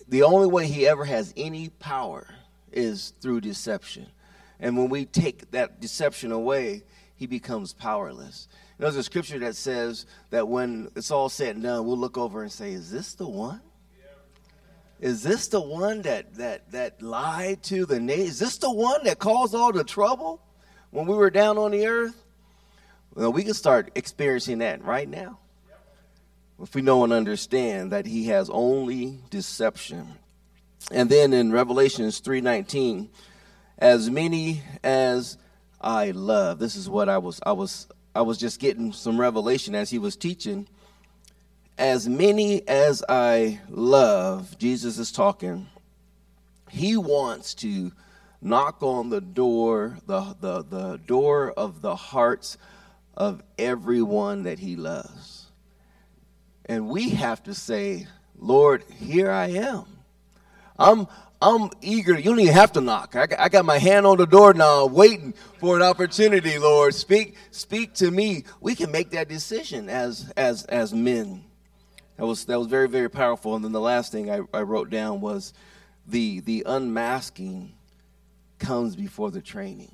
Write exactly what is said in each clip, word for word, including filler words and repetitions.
the only way he ever has any power is through deception. And when we take that deception away, he becomes powerless. You know, there's a scripture that says that when it's all said and done, we'll look over and say, is this the one? Is this the one that that that lied to the nation? Is this the one that caused all the trouble when we were down on the earth? Well, we can start experiencing that right now. If we know and understand that he has only deception. And then in Revelations three nineteen, as many as I love, this is what I was I was I was just getting some revelation as he was teaching. As many as I love, Jesus is talking, he wants to knock on the door, the, the, the door of the hearts of everyone that he loves. And we have to say, Lord, here I am. I'm I'm eager. You don't even have to knock. I got, I got my hand on the door now, waiting for an opportunity, Lord. Speak speak to me. We can make that decision as as as men. That was that was very, very powerful. And then the last thing I, I wrote down was the the unmasking comes before the training.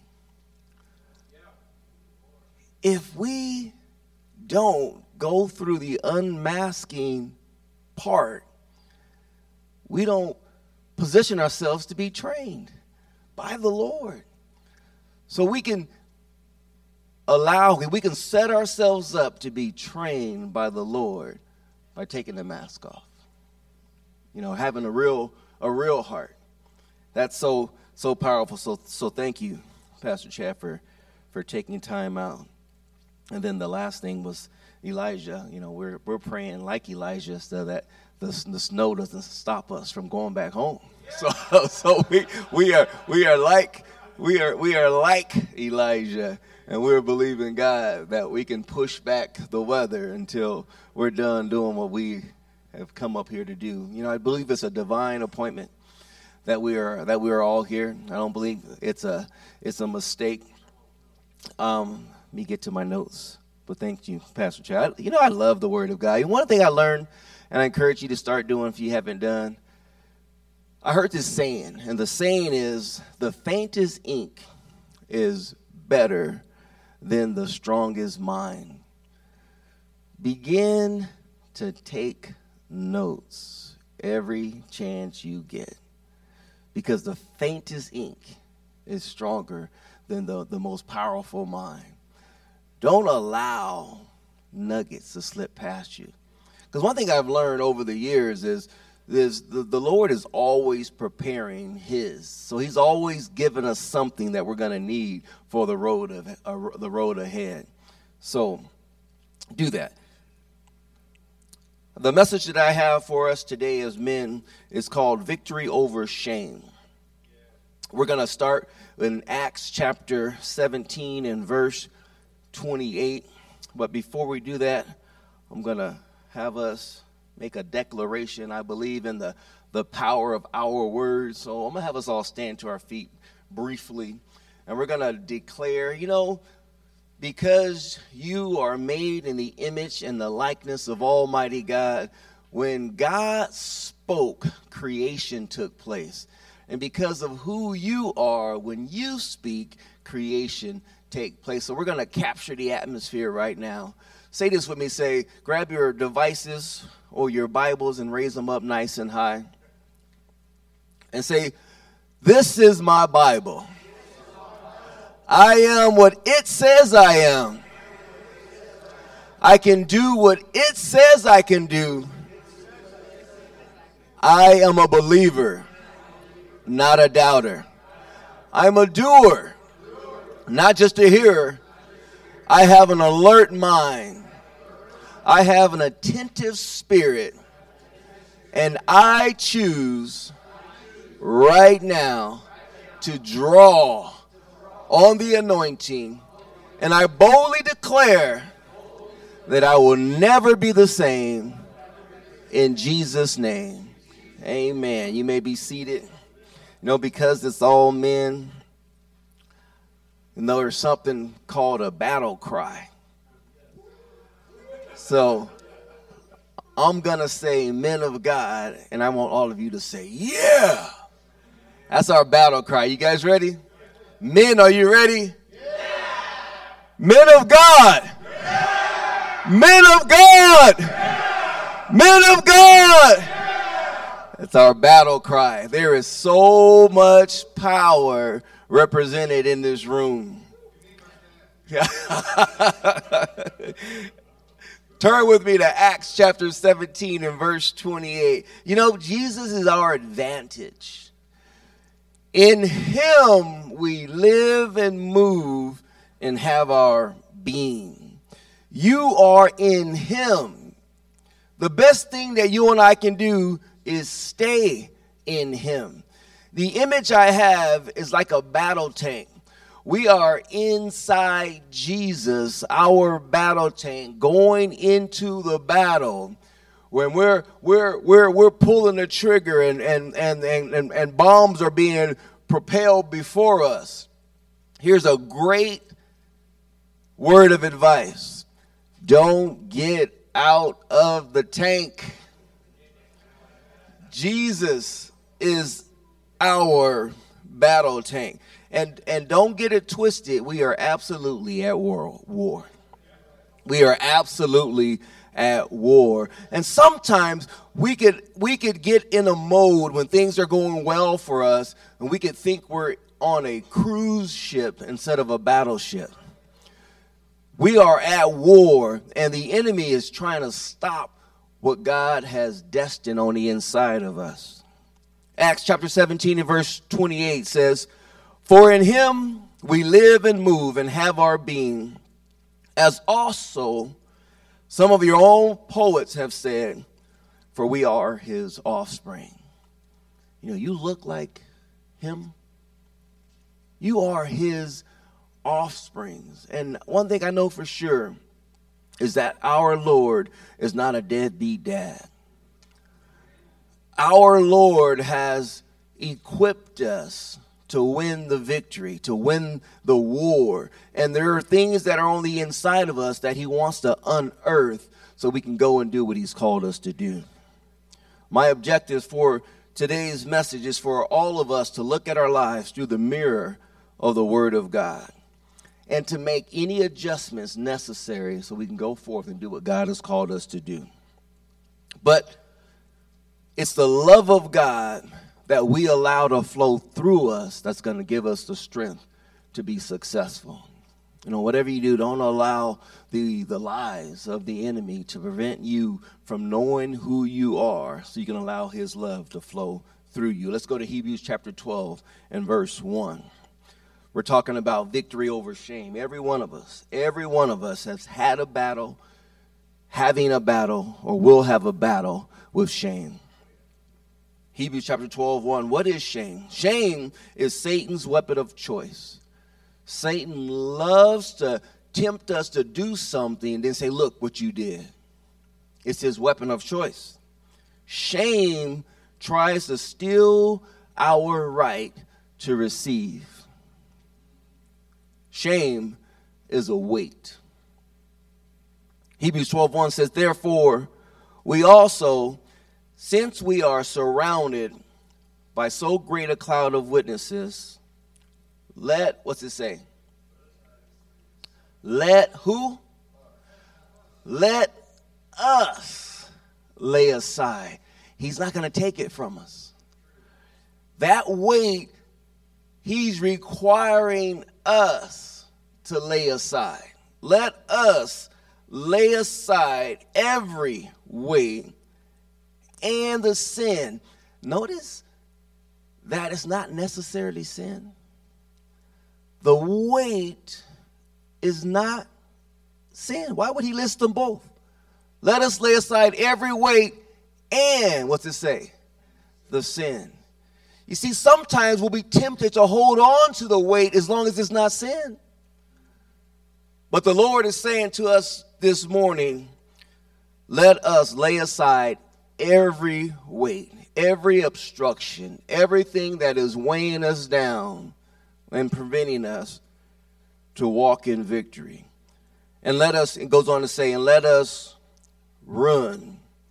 If we don't go through the unmasking part, we don't position ourselves to be trained by the Lord. So we can allow, we can set ourselves up to be trained by the Lord by taking the mask off. You know, having a real a real heart. That's so so powerful. So so thank you, Pastor Chad, for, for taking time out. And then the last thing was Elijah. You know, we're we're praying like Elijah so that the, the snow doesn't stop us from going back home. So so we we are we are like we are we are like Elijah. And we're believing God that we can push back the weather until we're done doing what we have come up here to do. You know, I believe it's a divine appointment that we are that we are all here. I don't believe it's a it's a mistake. Um, let me get to my notes. But thank you, Pastor Chad. You know, I love the Word of God. And one thing I learned, and I encourage you to start doing if you haven't done, I heard this saying, and the saying is, the faintest ink is better than the strongest mind. Begin to take notes every chance you get, because the faintest ink is stronger than the, the most powerful mind. Don't allow nuggets to slip past you. Because one thing I've learned over the years is This, the, the Lord is always preparing his. So he's always giving us something that we're going to need for the road of uh, the road ahead. So do that. The message that I have for us today as men is called Victory Over Shame. We're going to start in Acts chapter seventeen and verse twenty-eight. But before we do that, I'm going to have us make a declaration. I believe in the, the power of our words. So I'm going to have us all stand to our feet briefly. And we're going to declare, you know, because you are made in the image and the likeness of Almighty God, when God spoke, creation took place. And because of who you are, when you speak, creation take place. So we're going to capture the atmosphere right now. Say this with me. Say, grab your devices or your Bibles and raise them up nice and high. And say, this is my Bible. I am what it says I am. I can do what it says I can do. I am a believer, not a doubter. I'm a doer, not just a hearer. I have an alert mind. I have an attentive spirit, and I choose right now to draw on the anointing, and I boldly declare that I will never be the same in Jesus' name. Amen. You may be seated. You know, because it's all men, you know, there's something called a battle cry. So I'm going to say men of God, and I want all of you to say, yeah. That's our battle cry. You guys ready? Men, are you ready? Yeah. Men of God. Yeah. Men of God. Yeah. Men of God. Yeah. That's our battle cry. There is so much power represented in this room. Turn with me to Acts chapter seventeen and verse twenty-eight. You know, Jesus is our advantage. In him we live and move and have our being. You are in him. The best thing that you and I can do is stay in him. The image I have is like a battle tank. We are inside Jesus, our battle tank, going into the battle. When we're we're we're we're pulling the trigger and and and and, and bombs are being propelled before us. Here's a great word of advice. Don't get out of the tank. Jesus is our battle tank. And and don't get it twisted. We are absolutely at war. war. We are absolutely at war. And sometimes we could we could get in a mode when things are going well for us, and we could think we're on a cruise ship instead of a battleship. We are at war, and the enemy is trying to stop what God has destined on the inside of us. Acts chapter seventeen and verse twenty-eight says, "For in him we live and move and have our being, as also some of your own poets have said, for we are his offspring." You know, you look like him. You are his offsprings. And one thing I know for sure is that our Lord is not a deadbeat dad. Our Lord has equipped us to win the victory, to win the war. And there are things that are on the inside of us that he wants to unearth so we can go and do what he's called us to do. My objective for today's message is for all of us to look at our lives through the mirror of the Word of God and to make any adjustments necessary so we can go forth and do what God has called us to do. But it's the love of God that we allow to flow through us that's going to give us the strength to be successful. You know, whatever you do, don't allow the, the lies of the enemy to prevent you from knowing who you are so you can allow his love to flow through you. Let's go to Hebrews chapter twelve and verse one. We're talking about victory over shame. Every one of us, every one of us has had a battle, having a battle, or will have a battle with shame. Hebrews chapter twelve, one. What is shame? Shame is Satan's weapon of choice. Satan loves to tempt us to do something and then say, look what you did. It's his weapon of choice. Shame tries to steal our right to receive. Shame is a weight. Hebrews twelve, one says, therefore, we also, since we are surrounded by so great a cloud of witnesses, let, what's it say? Let who? Let us lay aside. He's not going to take it from us. That weight, he's requiring us to lay aside. Let us lay aside every weight and the sin. Notice that it's not necessarily sin. The weight is not sin. Why would he list them both? Let us lay aside every weight and, what's it say? The sin. You see, sometimes we'll be tempted to hold on to the weight as long as it's not sin. But the Lord is saying to us this morning, let us lay aside every weight, every obstruction, everything that is weighing us down and preventing us to walk in victory. And let us, it goes on to say, and let us run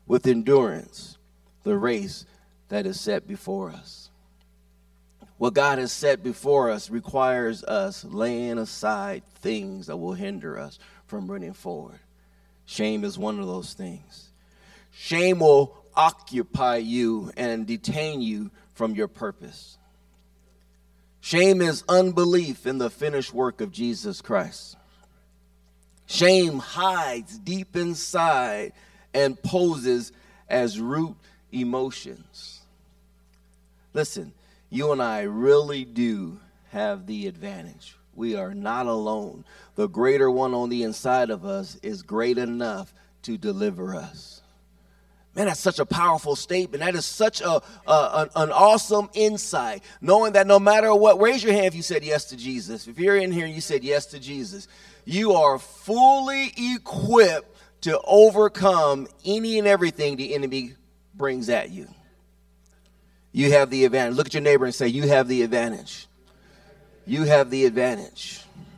with endurance the race that is set before us. What God has set before us requires us laying aside things that will hinder us from running forward. Shame is one of those things. Shame will occupy you and detain you from your purpose. Shame is unbelief in the finished work of Jesus Christ. Shame hides deep inside and poses as root emotions. Listen, you and I really do have the advantage. We are not alone. The greater one on the inside of us is great enough to deliver us. Man, that's such a powerful statement. That is such a, a an, an awesome insight. Knowing that no matter what, raise your hand if you said yes to Jesus. If you're in here and you said yes to Jesus, you are fully equipped to overcome any and everything the enemy brings at you. You have the advantage. Look at your neighbor and say, you have the advantage. You have the advantage.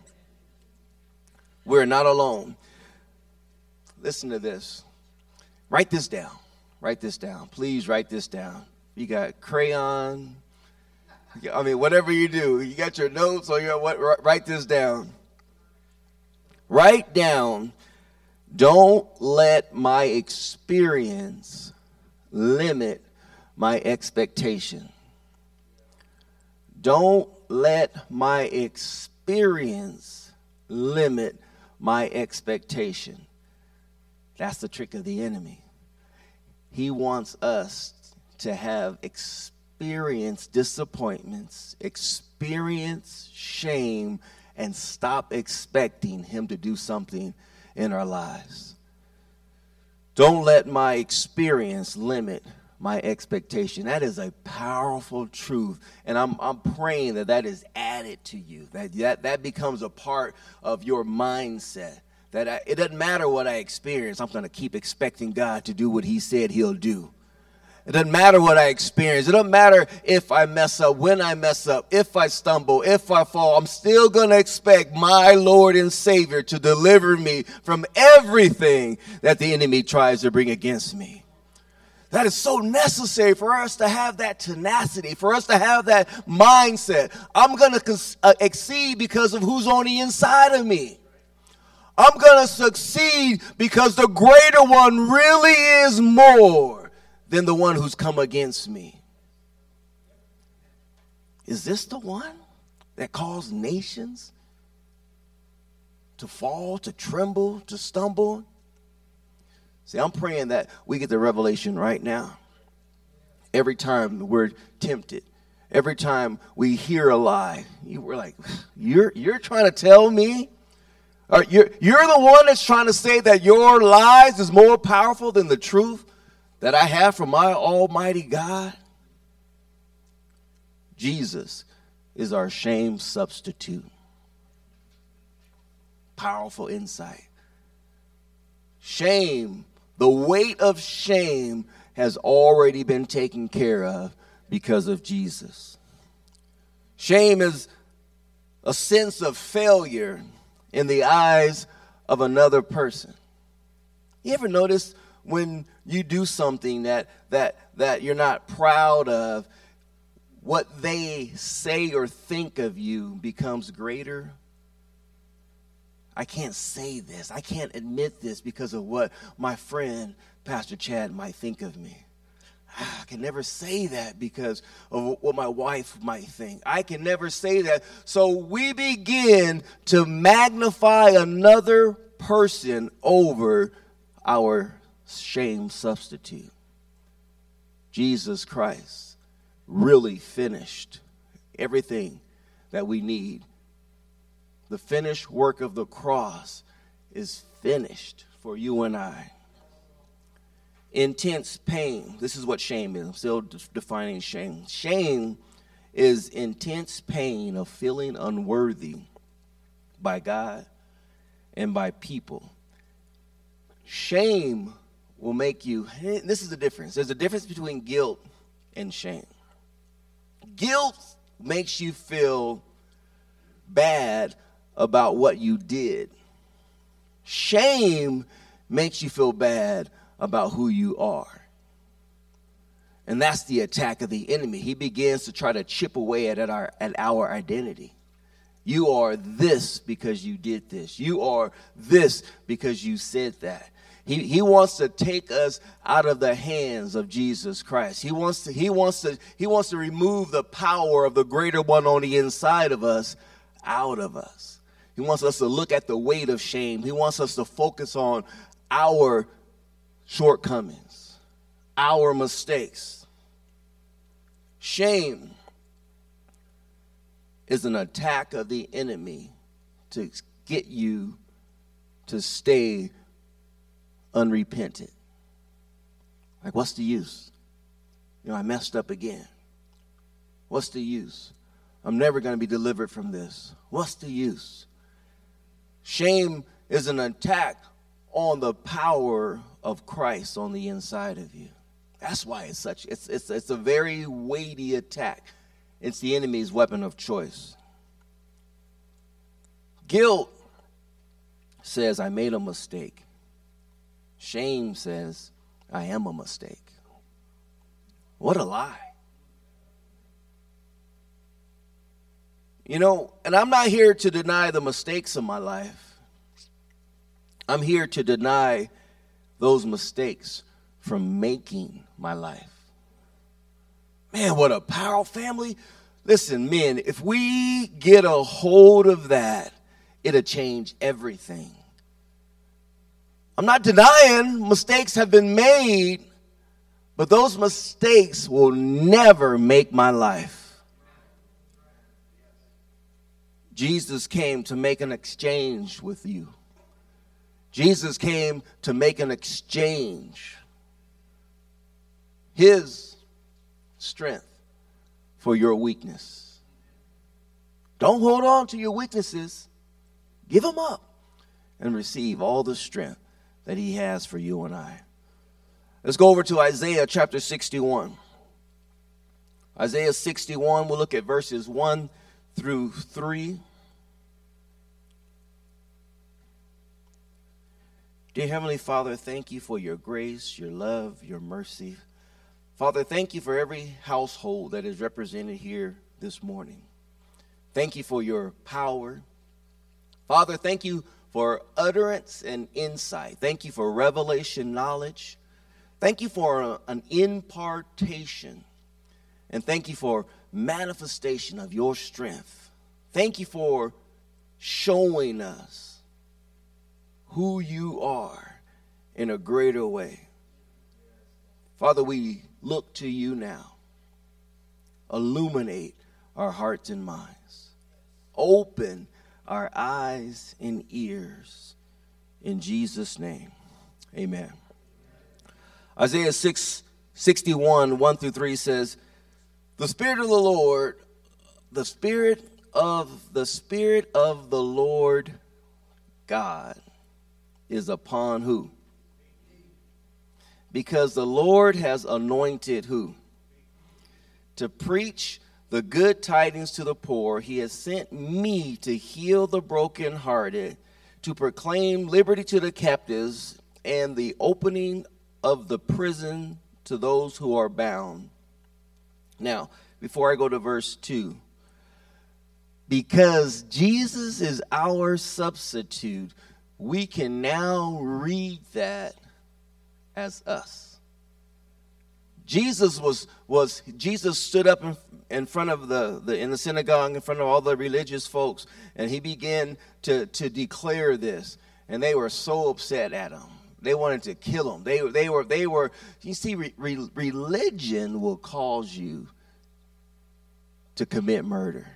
We're not alone. Listen to this. Write this down. Write this down. Please write this down. You got crayon. I mean, whatever you do. You got your notes or your what? Write this down. Write down, don't let my experience limit my expectation. Don't let my experience limit my expectation. That's the trick of the enemy. He wants us to have experience disappointments, experience shame, and stop expecting him to do something in our lives. Don't let my experience limit my expectation. That is a powerful truth, and I'm I'm praying that that is added to you, that that, that becomes a part of your mindset, that I, it doesn't matter what I experience, I'm going to keep expecting God to do what he said he'll do. It doesn't matter what I experience. It doesn't matter if I mess up, when I mess up, if I stumble, if I fall. I'm still going to expect my Lord and Savior to deliver me from everything that the enemy tries to bring against me. That is so necessary for us to have that tenacity, for us to have that mindset. I'm going to uh, exceed because of who's on the inside of me. I'm going to succeed because the greater one really is more than the one who's come against me. Is this the one that caused nations to fall, to tremble, to stumble? See, I'm praying that we get the revelation right now. Every time we're tempted, every time we hear a lie, you we're like, you're you're trying to tell me? Or you're, you're the one that's trying to say that your lies is more powerful than the truth that I have from my almighty God? Jesus is our shame substitute. Powerful insight. Shame, the weight of shame has already been taken care of because of Jesus. Shame is a sense of failure in the eyes of another person. You ever notice when you do something that that that you're not proud of, what they say or think of you becomes greater? I can't say this. I can't admit this because of what my friend, Pastor Chad, might think of me. I can never say that because of what my wife might think. I can never say that. So we begin to magnify another person over our shame substitute. Jesus Christ really finished everything that we need. The finished work of the cross is finished for you and I. Intense pain. This is what shame is. I'm still defining shame. Shame is intense pain of feeling unworthy by God and by people. Shame will make you, this is the difference. There's a difference between guilt and shame. Guilt makes you feel bad about what you did. Shame makes you feel bad about who you are. And that's the attack of the enemy. He begins to try to chip away at, at, our, at our identity. You are this because you did this. You are this because you said that. He, he wants to take us out of the hands of Jesus Christ. He wants to, he wants to, he wants to remove the power of the greater one on the inside of us out of us. He wants us to look at the weight of shame. He wants us to focus on our shortcomings, our mistakes. Shame is an attack of the enemy to get you to stay unrepentant. Like, what's the use? You know, I messed up again. What's the use? I'm never going to be delivered from this. What's the use? Shame is an attack on the power of Christ on the inside of you. That's why it's such, it's, it's, it's a very weighty attack. It's the enemy's weapon of choice. Guilt says, I made a mistake. Shame says, I am a mistake. What a lie. You know, and I'm not here to deny the mistakes of my life. I'm here to deny those mistakes from making my life. Man, what a powerful family. Listen, men, if we get a hold of that, it'll change everything. I'm not denying mistakes have been made, but those mistakes will never make my life. Jesus came to make an exchange with you. Jesus came to make an exchange. His strength for your weakness. Don't hold on to your weaknesses. Give them up and receive all the strength that he has for you and I. Let's go over to Isaiah chapter sixty-one. Isaiah sixty-one, we'll look at verses one through three. Dear Heavenly Father, thank you for your grace, your love, your mercy. Father, thank you for every household that is represented here this morning. Thank you for your power. Father, thank you for utterance and insight. Thank you for revelation knowledge. Thank you for a, an impartation. And thank you for manifestation of your strength. Thank you for showing us who you are in a greater way. Father, we look to you now. Illuminate our hearts and minds. Open our eyes and ears. In Jesus' name, amen. Isaiah six, sixty-one, one through three says, The Spirit of the Lord, the Spirit of the Spirit of the Lord God is upon who? Because the Lord has anointed who? To preach the good tidings to the poor. He has sent me to heal the brokenhearted, to proclaim liberty to the captives, and the opening of the prison to those who are bound. Now, before I go to verse two, because Jesus is our substitute, we can now read that as us. Jesus was was Jesus stood up in, in front of the, the in the synagogue, in front of all the religious folks, and he began to to declare this, and they were so upset at him. They wanted to kill him. They they were they were. You see, re, re, religion will cause you to commit murder.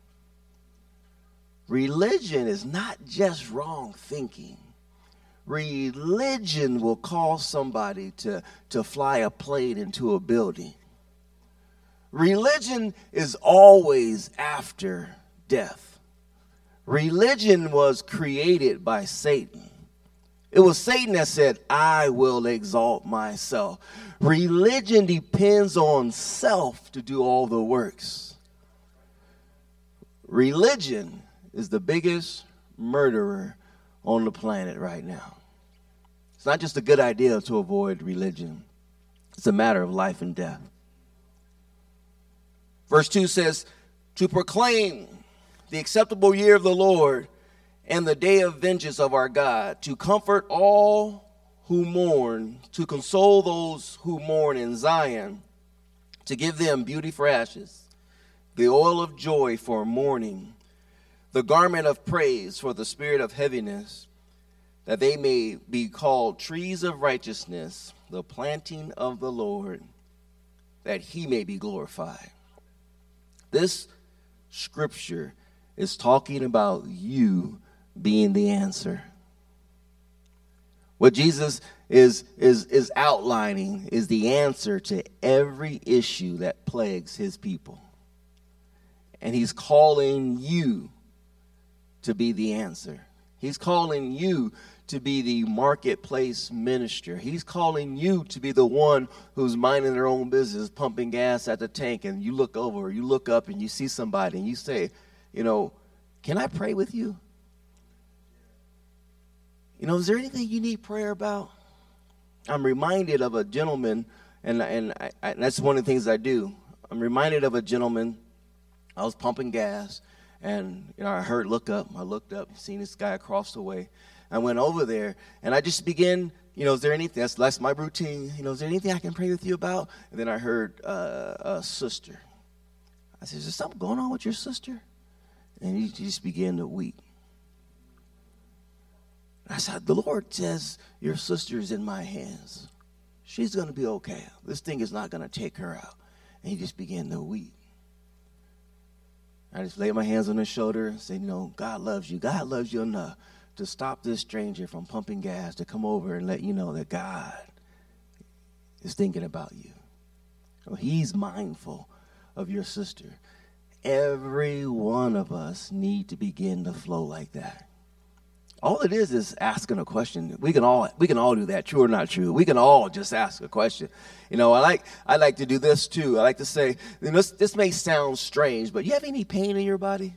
Religion is not just wrong thinking. Religion will cause somebody to, to fly a plane into a building. Religion is always after death. Religion was created by Satan. It was Satan that said, I will exalt myself. Religion depends on self to do all the works. Religion is the biggest murderer on the planet right now. It's not just a good idea to avoid religion. It's a matter of life and death. Verse two says, to proclaim the acceptable year of the Lord and the day of vengeance of our God, to comfort all who mourn, to console those who mourn in Zion, to give them beauty for ashes, the oil of joy for mourning, the garment of praise for the spirit of heaviness, that they may be called trees of righteousness, the planting of the Lord, that he may be glorified. This scripture is talking about you being the answer. What Jesus is, is, is outlining is the answer to every issue that plagues his people. And he's calling you to be the answer. He's calling you to be the marketplace minister. He's calling you to be the one who's minding their own business, pumping gas at the tank, and you look over, you look up, and you see somebody, and you say, you know, can I pray with you? You know, is there anything you need prayer about? I'm reminded of a gentleman, and and I, I, that's one of the things I do. I'm reminded of a gentleman. I was pumping gas, and you know, I heard look up. I looked up, seen this guy across the way. I went over there, and I just began, you know, is there anything, that's, that's my routine, you know, is there anything I can pray with you about? And then I heard uh, a sister. I said, is there something going on with your sister? And he just began to weep. I said, the Lord says your sister is in my hands. She's going to be okay. This thing is not going to take her out. And he just began to weep. I just laid my hands on his shoulder and said, you know, God loves you. God loves you enough to stop this stranger from pumping gas, to come over and let you know that God is thinking about you. So he's mindful of your sister. Every one of us need to begin to flow like that. All it is is asking a question. We can all we can all do that, true or not true. We can all just ask a question. You know, I like I like to do this too. I like to say, you know, this, this may sound strange, but you have any pain in your body?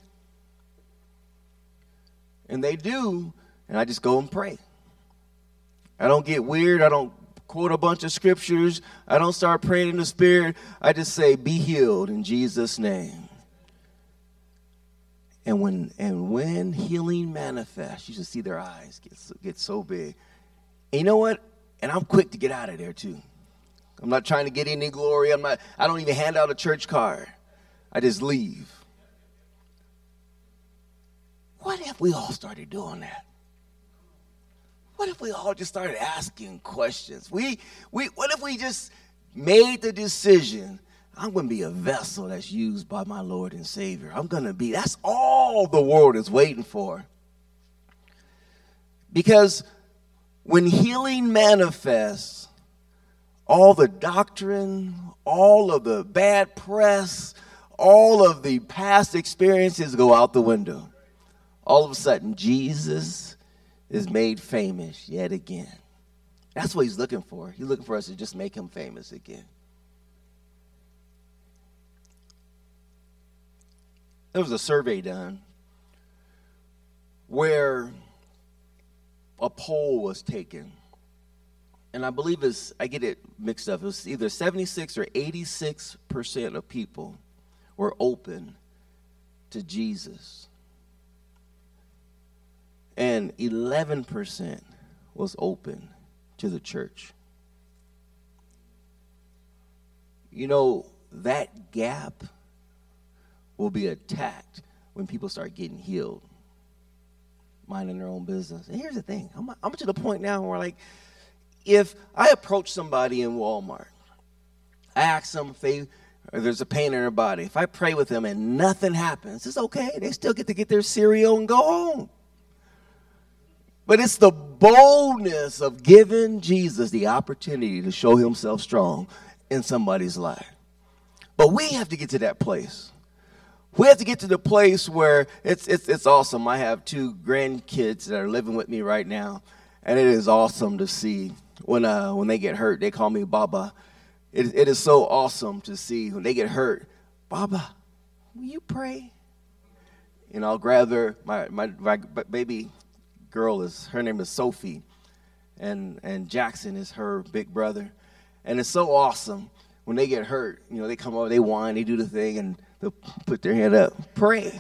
And they do, and I just go and pray. I don't get weird. I don't quote a bunch of scriptures. I don't start praying in the Spirit. I just say, be healed in Jesus' name. And when and when healing manifests, you should see their eyes get so, get so big. And you know what? And I'm quick to get out of there too. I'm not trying to get any glory. I'm not. I don't even hand out a church card. I just leave. What if we all started doing that? What if we all just started asking questions? We we. What if we just made the decision? I'm going to be a vessel that's used by my Lord and Savior. I'm going to be, that's all the world is waiting for. Because when healing manifests, all the doctrine, all of the bad press, all of the past experiences go out the window. All of a sudden, Jesus is made famous yet again. That's what he's looking for. He's looking for us to just make him famous again. There was a survey done where a poll was taken. And I believe it's, I get it mixed up. It was either seventy-six or eighty-six percent of people were open to Jesus. And eleven percent was open to the church. You know, that gap will be attacked when people start getting healed, minding their own business. And here's the thing. I'm, I'm to the point now where, like, if I approach somebody in Walmart, I ask them if they, or there's a pain in their body. If I pray with them and nothing happens, it's okay. They still get to get their cereal and go home. But it's the boldness of giving Jesus the opportunity to show himself strong in somebody's life. But we have to get to that place. We have to get to the place where it's it's it's awesome. I have two grandkids that are living with me right now, and it is awesome to see when uh when they get hurt. They call me Baba. It it is so awesome to see when they get hurt. Baba, will you pray? And I'll grab their my my, my baby girl is her name is Sophie, and and Jackson is her big brother. And it's so awesome when they get hurt. You know, they come over, they whine, they do the thing, and they'll put their hand up, pray.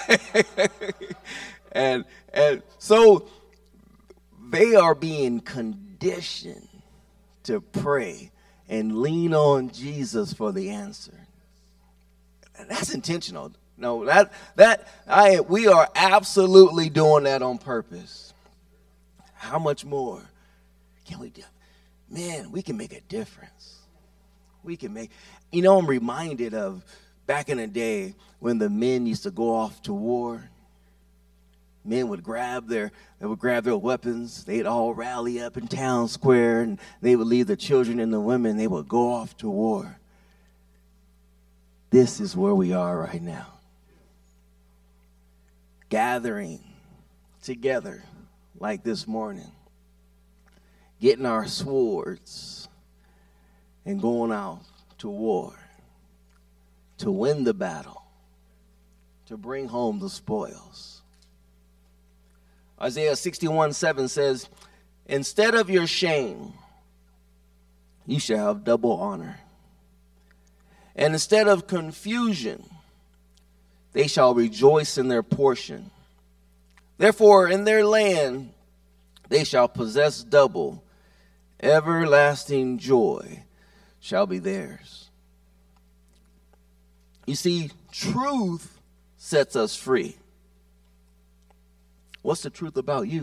and and so they are being conditioned to pray and lean on Jesus for the answer. And that's intentional. No, that that I we are absolutely doing that on purpose. How much more can we do? Man, we can make a difference. We can make, you know, I'm reminded of back in the day when the men used to go off to war. Men would grab their, they would grab their weapons. They'd all rally up in town square, and they would leave the children and the women. They would go off to war. This is where we are right now. Gathering together like this morning. Getting our swords and going out to war, to win the battle, to bring home the spoils. Isaiah sixty-one seven says, instead of your shame, you shall have double honor. And instead of confusion, they shall rejoice in their portion. Therefore, in their land, they shall possess double. Everlasting joy shall be theirs. You see, truth sets us free. What's the truth about you?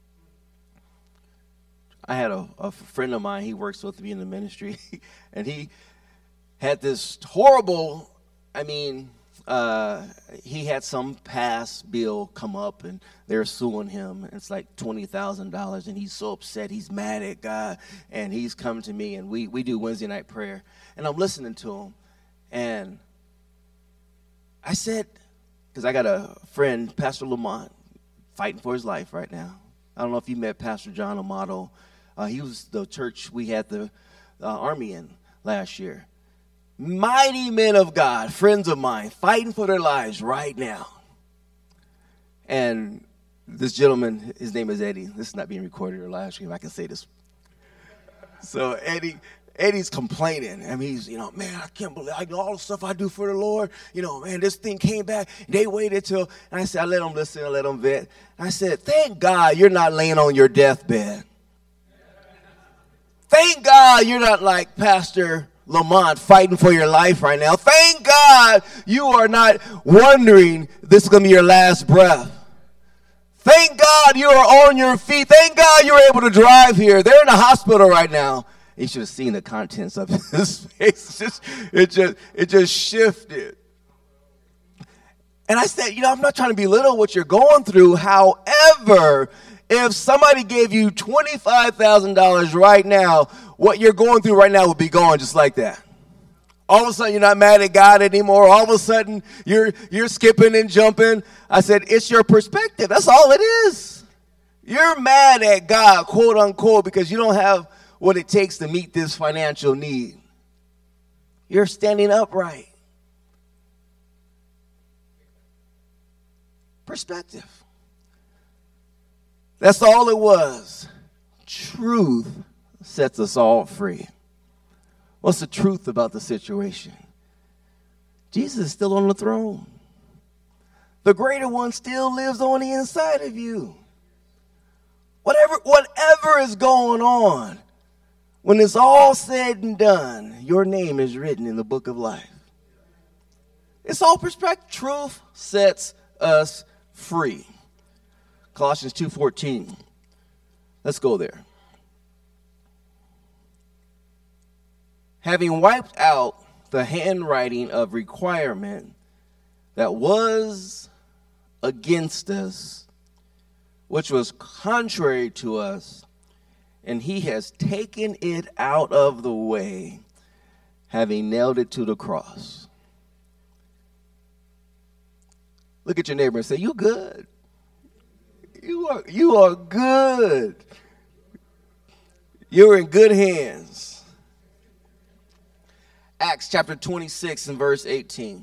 I had a, a friend of mine, he works with me in the ministry, and he had this horrible, I mean, uh, he had some past bill come up, and they're suing him. It's like twenty thousand dollars, and he's so upset. He's mad at God, and he's come to me, and we, we do Wednesday night prayer, and I'm listening to him, and I said, because I got a friend, Pastor Lamont, fighting for his life right now. I don't know if you met Pastor John Amato. Uh, he was the church we had the uh, army in last year. Mighty men of God, friends of mine, fighting for their lives right now. And this gentleman, his name is Eddie. This is not being recorded or live stream. I can say this. So Eddie, Eddie's complaining. I mean, he's, you know, man, I can't believe I know all the stuff I do for the Lord. You know, man, this thing came back. They waited till, and I said, I let them listen, I let them vet. I said, thank God you're not laying on your deathbed. Thank God you're not like Pastor Lamont fighting for your life right now. Thank God you are not wondering this is going to be your last breath. Thank God you are on your feet. Thank God you were able to drive here. They're in the hospital right now. You should have seen the contents of his face. It just, it just, it just shifted. And I said, you know, I'm not trying to belittle what you're going through. However, if somebody gave you twenty-five thousand dollars right now, what you're going through right now would be gone just like that. All of a sudden, you're not mad at God anymore. All of a sudden, you're you're skipping and jumping. I said, it's your perspective. That's all it is. You're mad at God, quote unquote, because you don't have what it takes to meet this financial need. You're standing upright. Perspective. That's all it was. Truth sets us all free. What's the truth about the situation? Jesus is still on the throne. The greater one still lives on the inside of you. Whatever, whatever is going on, when it's all said and done, your name is written in the book of life. It's all perspective. Truth sets us free. Colossians two fourteen. Let's go there. Having wiped out the handwriting of requirement that was against us, which was contrary to us, and he has taken it out of the way, having nailed it to the cross. Look at your neighbor and say, you good. You are, you are good. You're in good hands. Acts chapter twenty-six and verse eighteen.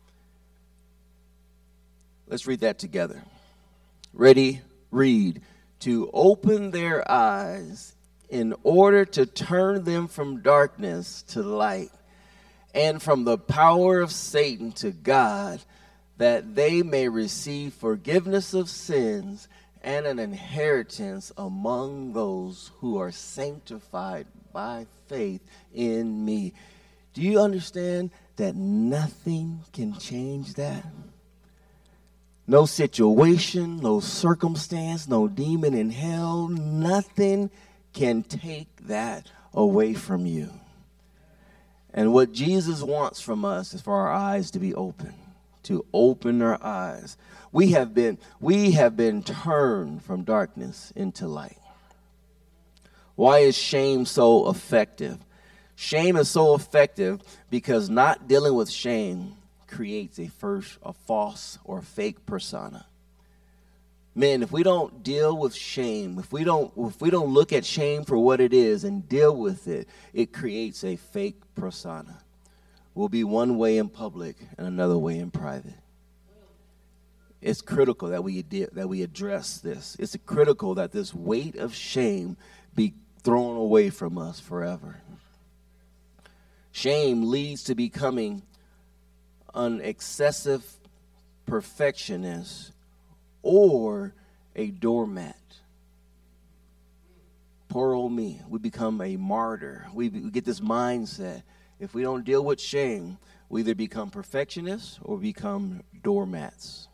Let's read that together. Ready, read. to open their eyes in order to turn them from darkness to light and from the power of Satan to God, that they may receive forgiveness of sins and an inheritance among those who are sanctified by faith in me. Do you understand that nothing can change that? No situation, no circumstance, no demon in hell, nothing can take that away from you. And what Jesus wants from us is for our eyes to be open, to open our eyes. We have been, we have been turned from darkness into light. Why is shame so effective? Shame is so effective because not dealing with shame creates a first, a false or fake persona. Man, if we don't deal with shame, if we don't, if we don't look at shame for what it is and deal with it, it creates a fake persona. We'll be one way in public and another way in private. It's critical that we de- that we address this. It's critical that this weight of shame be thrown away from us forever. Shame leads to becoming an excessive perfectionist or a doormat. Poor old me. We become a martyr. We, we get this mindset. If we don't deal with shame, we either become perfectionists or become doormats.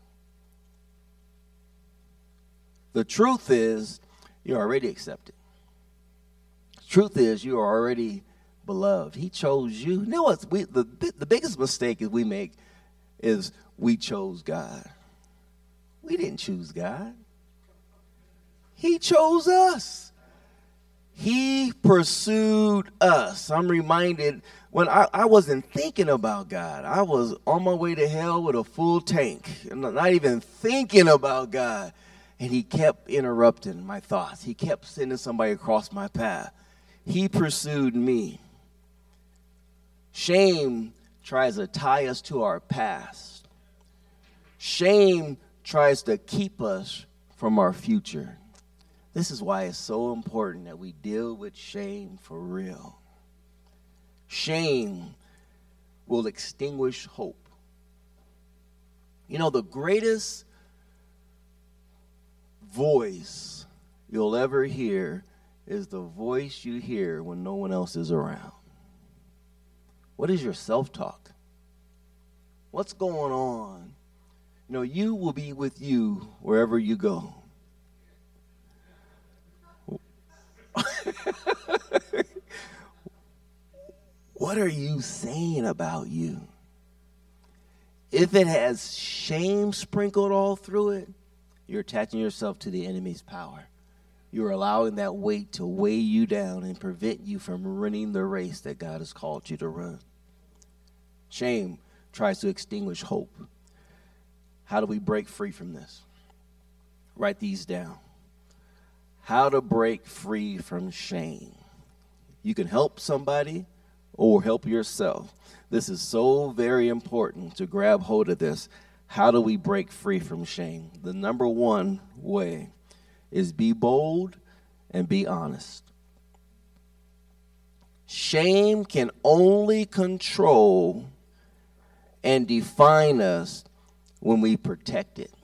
The truth is, you're already accepted. The truth is, you are already beloved. He chose you. You know what? We, the, the biggest mistake is we make is we chose God. We didn't choose God. He chose us. He pursued us. I'm reminded when I, I wasn't thinking about God. I was on my way to hell with a full tank, not even thinking about God. And he kept interrupting my thoughts. He kept sending somebody across my path. He pursued me. Shame tries to tie us to our past. Shame tries to keep us from our future. This is why it's so important that we deal with shame for real. Shame will extinguish hope. You know, the greatest voice you'll ever hear is the voice you hear when no one else is around. What is your self-talk? What's going on? You know, you will be with you wherever you go. What are you saying about you? If it has shame sprinkled all through it, you're attaching yourself to the enemy's power. You're allowing that weight to weigh you down and prevent you from running the race that God has called you to run. Shame tries to extinguish hope. How do we break free from this? Write these down. How to break free from shame. You can help somebody or help yourself. This is so very important to grab hold of this. How do we break free from shame? The number one way is be bold and be honest. Shame can only control and define us when we protect it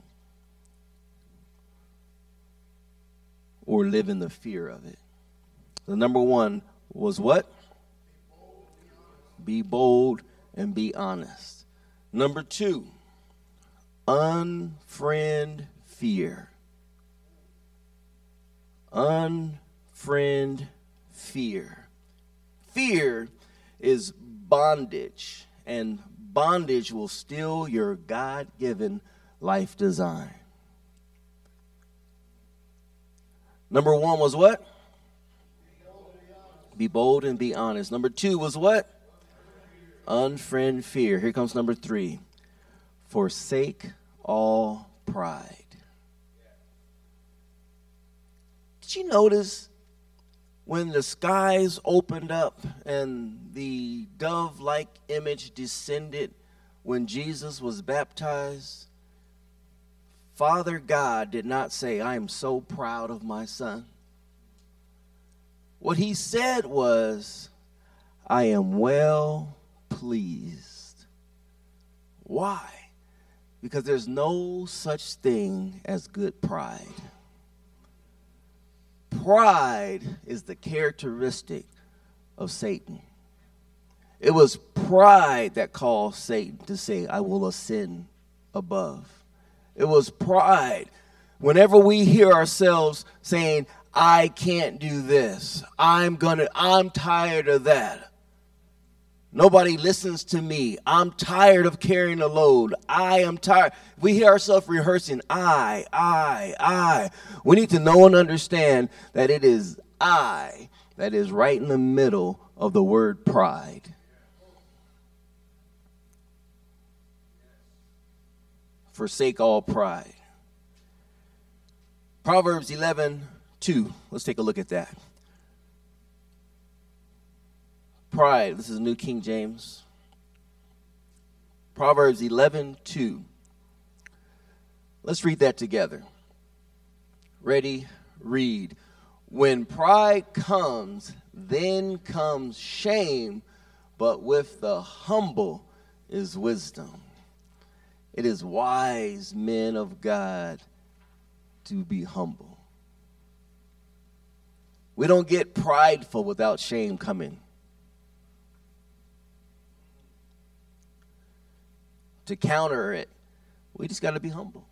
or live in the fear of it. The number one was what? Be bold and be honest. Number two, unfriend fear. Unfriend fear. Fear is bondage, and bondage will steal your God-given life design. Number one was what? Be bold and be honest. Number two was what? Unfriend fear. Here comes number three. Forsake all pride. Did you notice when the skies opened up and the dove-like image descended when Jesus was baptized? Father God did not say, I am so proud of my son. What he said was, I am well pleased. Why? Because there's no such thing as good pride. Pride is the characteristic of Satan. It was pride that caused Satan to say, I will ascend above. It was pride. Whenever we hear ourselves saying, I can't do this, I'm gonna, I'm tired of that. Nobody listens to me. I'm tired of carrying the load. I am tired. We hear ourselves rehearsing, I, I, I. We need to know and understand that it is I that is right in the middle of the word pride. Forsake all pride. Proverbs eleven two. Let's take a look at that. Pride. This is New King James. Proverbs eleven two. Let's read that together. Ready? Read. When pride comes, then comes shame, but with the humble is wisdom. It is wise, men of God, to be humble. We don't get prideful without shame coming. To counter it, we just got to be humble.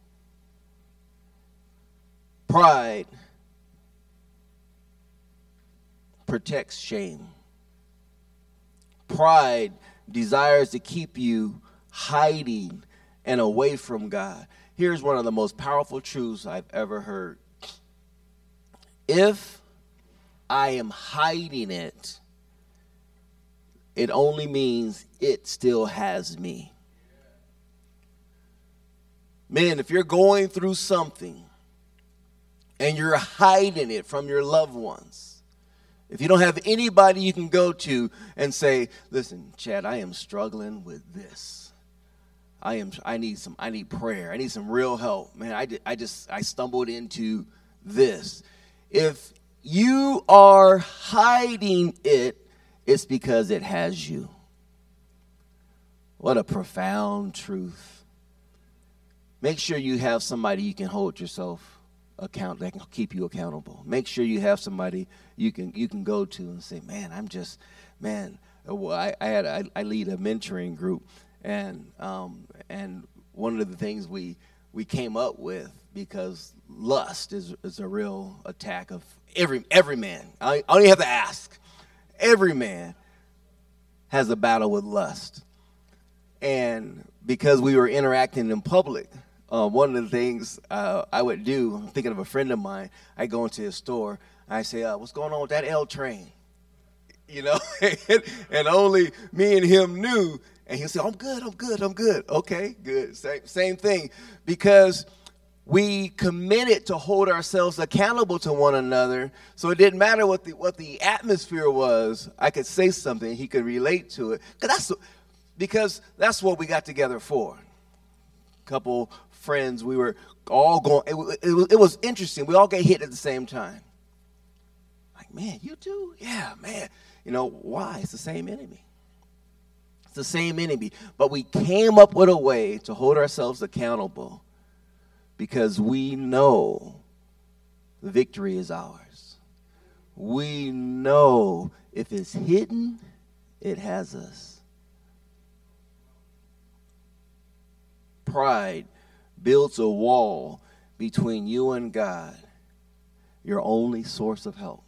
Pride protects shame. Pride desires to keep you hiding and away from God. Here's one of the most powerful truths I've ever heard. If I am hiding it, it only means it still has me. Man, if you're going through something and you're hiding it from your loved ones, if you don't have anybody you can go to and say, listen, Chad, I am struggling with this. I am. I need some. I need prayer. I need some real help, man. I, I just. I stumbled into this. If you are hiding it, it's because it has you. What a profound truth. Make sure you have somebody you can hold yourself account that can keep you accountable. Make sure you have somebody you can you can go to and say, man, I'm just, man. Well, I, I had I, I lead a mentoring group. And um, and one of the things we we came up with, because lust is is a real attack of every every man. I, I don't even have to ask. Every man has a battle with lust. And because we were interacting in public, uh, one of the things uh, I would do, I'm thinking of a friend of mine, I go into his store, I say, uh, what's going on with that L train? You know, and, and only me and him knew. And he'll say, I'm good, I'm good, I'm good. Okay, good. Same, same thing. Because we committed to hold ourselves accountable to one another. So it didn't matter what the what the atmosphere was. I could say something, he could relate to it. Because that's, because that's what we got together for. A couple friends, we were all going, it, it, it was interesting. We all got hit at the same time. Like, man, you too? Yeah, man. You know, why? It's the same enemy. It's the same enemy. But we came up with a way to hold ourselves accountable because we know the victory is ours. We know if it's hidden, it has us. Pride builds a wall between you and God, your only source of help.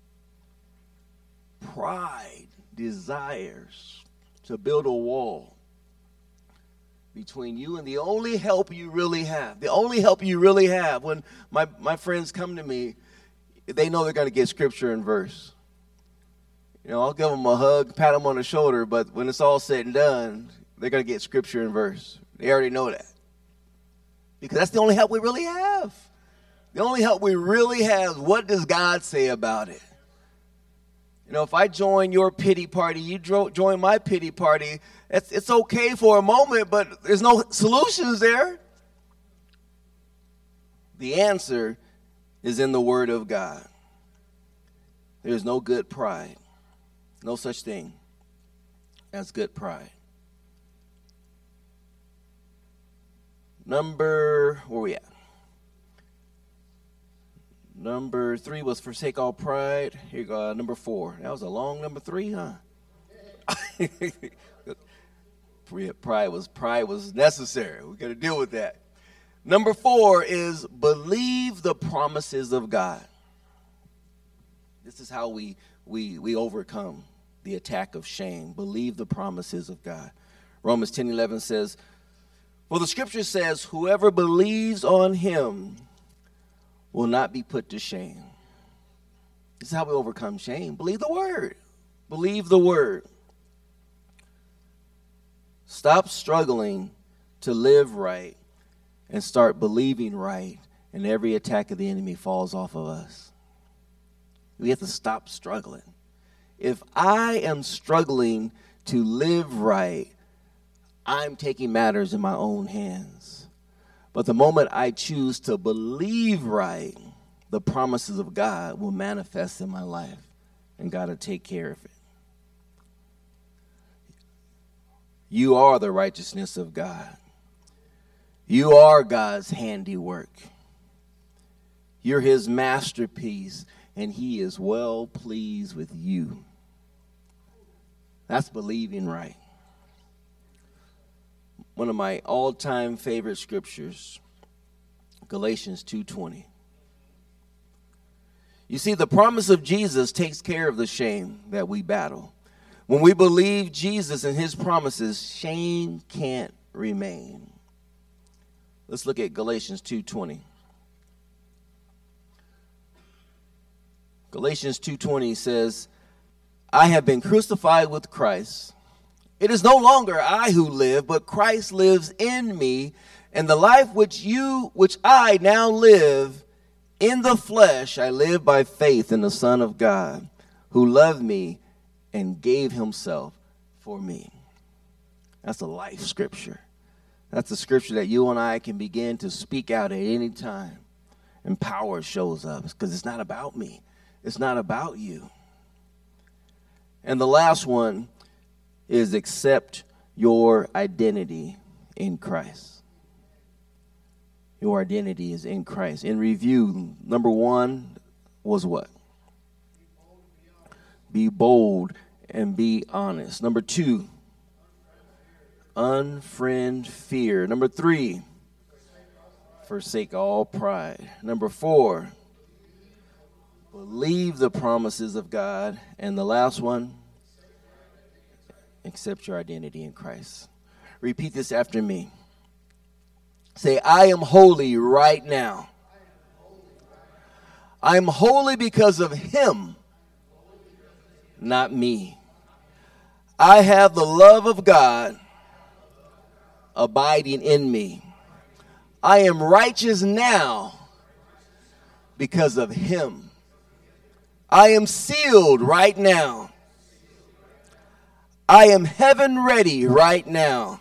Pride desires to build a wall between you and the only help you really have. The only help you really have. When my, my friends come to me, they know they're going to get scripture and verse. You know, I'll give them a hug, pat them on the shoulder, but when it's all said and done, they're going to get scripture and verse. They already know that. Because that's the only help we really have. The only help we really have, what does God say about it? You know, if I join your pity party, you join my pity party, it's, it's okay for a moment, but there's no solutions there. The answer is in the Word of God. There is no good pride. No such thing as good pride. Number, where we at? Number three was forsake all pride. Here you go, uh, number four. That was a long number three, huh? pride was pride was necessary. We got to deal with that. Number four is believe the promises of God. This is how we we we overcome the attack of shame. Believe the promises of God. Romans ten eleven says, "For the scripture says, whoever believes on him will not be put to shame." This is how we overcome shame. Believe the word. Believe the word. Stop struggling to live right and start believing right, and every attack of the enemy falls off of us. We have to stop struggling. If I am struggling to live right, I'm taking matters in my own hands. But the moment I choose to believe right, the promises of God will manifest in my life, and God will take care of it. You are the righteousness of God. You are God's handiwork. You're his masterpiece, and he is well pleased with you. That's believing right. One of my all-time favorite scriptures, Galatians two twenty. You see, the promise of Jesus takes care of the shame that we battle. When we believe Jesus and his promises, shame can't remain. Let's look at Galatians two twenty. Galatians two twenty says, "I have been crucified with Christ. It is no longer I who live, but Christ lives in me, and the life which you, which I now live in the flesh, I live by faith in the Son of God, who loved me and gave himself for me." That's a life scripture. That's a scripture that you and I can begin to speak out at any time, and power shows up, because it's not about me. It's not about you. And the last one is accept your identity in Christ. Your identity is in Christ. In review, number one was what? Be bold and be honest. Number two, unfriend fear. Number three, forsake all pride. Number four, believe the promises of God. And the last one, accept your identity in Christ. Repeat this after me. Say, I am holy right now. I am holy because of him, not me. I have the love of God abiding in me. I am righteous now because of him. I am sealed right now. I am heaven ready right now.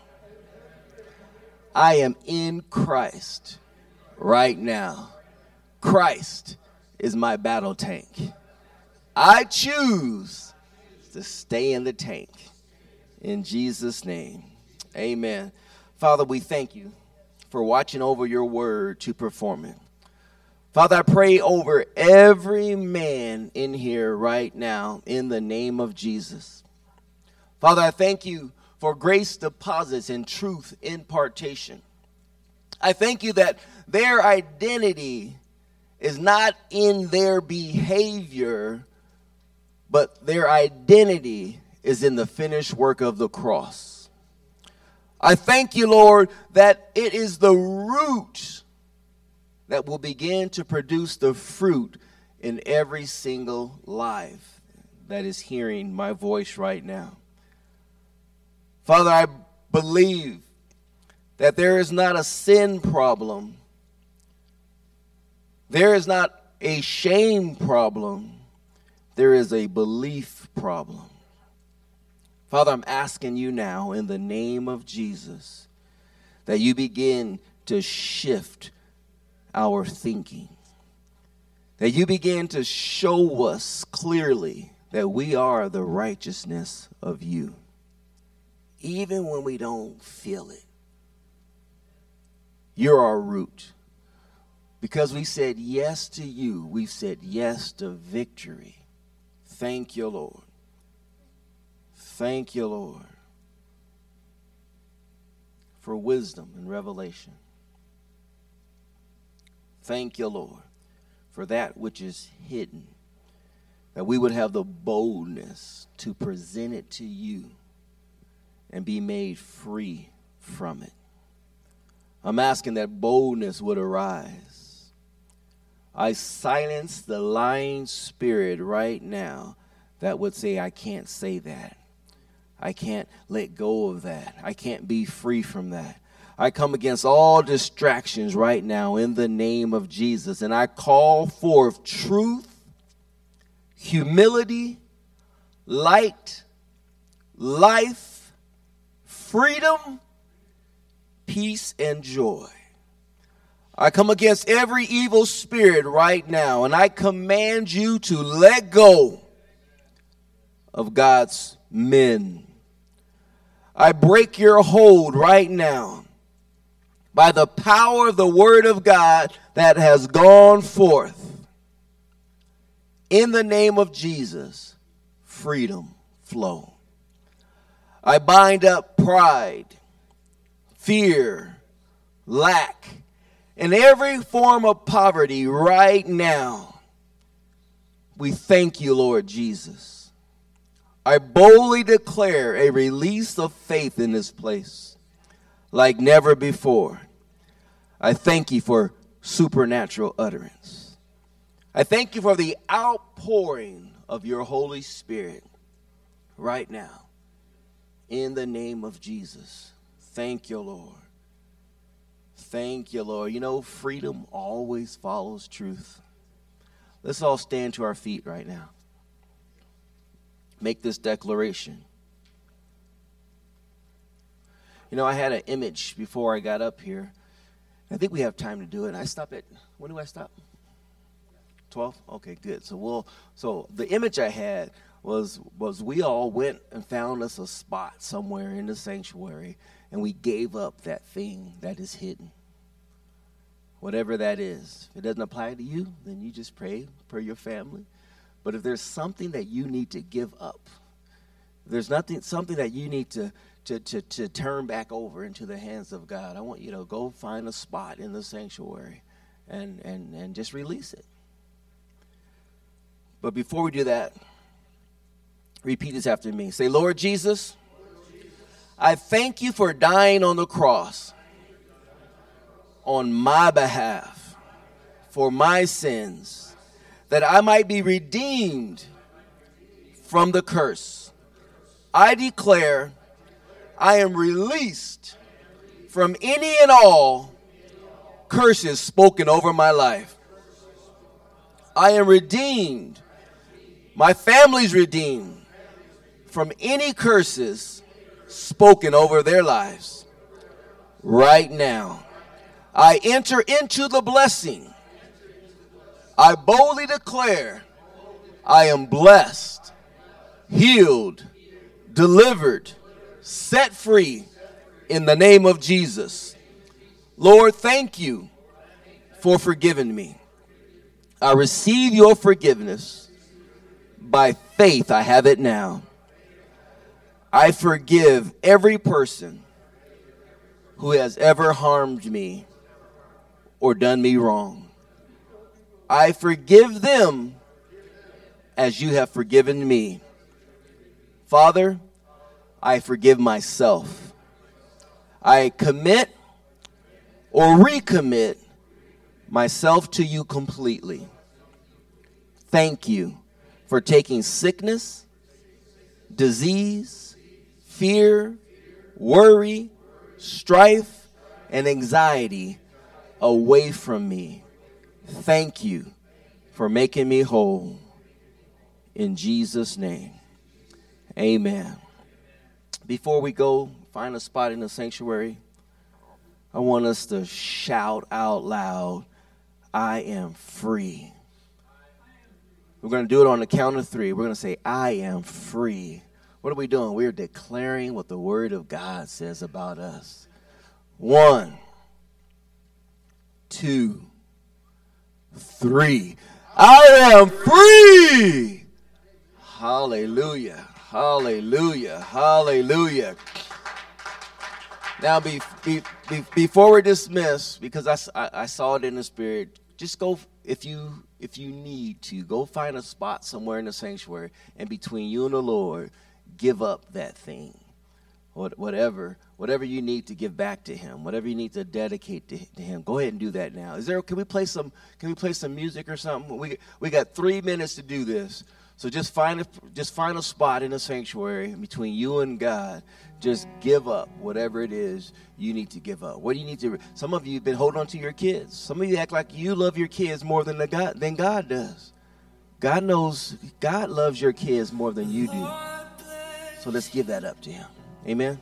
I am in Christ right now. Christ is my battle tank. I choose to stay in the tank. In Jesus' name, amen. Father, we thank you for watching over your word to perform it. Father, I pray over every man in here right now in the name of Jesus. Father, I thank you for grace deposits and truth impartation. I thank you that their identity is not in their behavior, but their identity is in the finished work of the cross. I thank you, Lord, that it is the root that will begin to produce the fruit in every single life that is hearing my voice right now. Father, I believe that there is not a sin problem. There is not a shame problem. There is a belief problem. Father, I'm asking you now in the name of Jesus that you begin to shift our thinking. That you begin to show us clearly that we are the righteousness of you. Even when we don't feel it. You're our root. Because we said yes to you, we've said yes to victory. Thank you, Lord. Thank you, Lord, for wisdom and revelation. Thank you, Lord, for that which is hidden, that we would have the boldness to present it to you and be made free from it. I'm asking that boldness would arise. I silence the lying spirit right now that would say, I can't say that. I can't let go of that. I can't be free from that. I come against all distractions right now in the name of Jesus. And I call forth truth, humility, light, life, freedom, peace, and joy. I come against every evil spirit right now. And I command you to let go of God's men. I break your hold right now by the power of the word of God that has gone forth. In the name of Jesus, freedom flow. I bind up pride, fear, lack, and every form of poverty right now. We thank you, Lord Jesus. I boldly declare a release of faith in this place like never before. I thank you for supernatural utterance. I thank you for the outpouring of your Holy Spirit right now. In the name of Jesus. Thank you, Lord. Thank you, Lord. You know, freedom always follows truth. Let's all stand to our feet right now. Make this declaration. You know, I had an image before I got up here. I think we have time to do it. I stop at, when do I stop? twelve? Okay, good. So we'll, so the image I had was, was we all went and found us a spot somewhere in the sanctuary, and we gave up that thing that is hidden. Whatever that is. If it doesn't apply to you, then you just pray for your family. But if there's something that you need to give up, if there's nothing, something that you need to, to, to, to turn back over into the hands of God, I want you to go find a spot in the sanctuary and, and, and just release it. But before we do that, repeat this after me. Say, Lord Jesus, I thank you for dying on the cross on my behalf for my sins, that I might be redeemed from the curse. I declare I am released from any and all curses spoken over my life. I am redeemed. My family's redeemed from any curses spoken over their lives. Right now, I enter into the blessing. I boldly declare I am blessed, healed, delivered, set free in the name of Jesus. Lord, thank you for forgiving me. I receive your forgiveness. By faith, I have it now. I forgive every person who has ever harmed me or done me wrong. I forgive them as you have forgiven me. Father, I forgive myself. I commit or recommit myself to you completely. Thank you for taking sickness, disease, fear, worry, strife, and anxiety away from me. Thank you for making me whole. In Jesus' name, amen. Before we go find a spot in the sanctuary, I want us to shout out loud, I am free. We're going to do it on the count of three. We're going to say, I am free. What are we doing? We're declaring what the Word of God says about us. One, two, three. I am free. Hallelujah. Hallelujah. Hallelujah. Now, be, be, be, before we're dismissed, because I, I, I saw it in the Spirit, just go, if you if you need to, go find a spot somewhere in the sanctuary, and between you and the Lord, give up that thing. What, whatever whatever you need to give back to Him, whatever you need to dedicate to, to Him, go ahead and do that now. Is there? Can we play some? Can we play some music or something? We we got three minutes to do this. So just find a just find a spot in the sanctuary between you and God. Just give up whatever it is you need to give up. What do you need to? Some of you have been holding on to your kids. Some of you act like you love your kids more than the God than God does. God knows God loves your kids more than you do. So let's give that up to Him. Amen.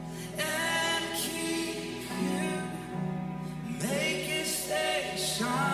Shine.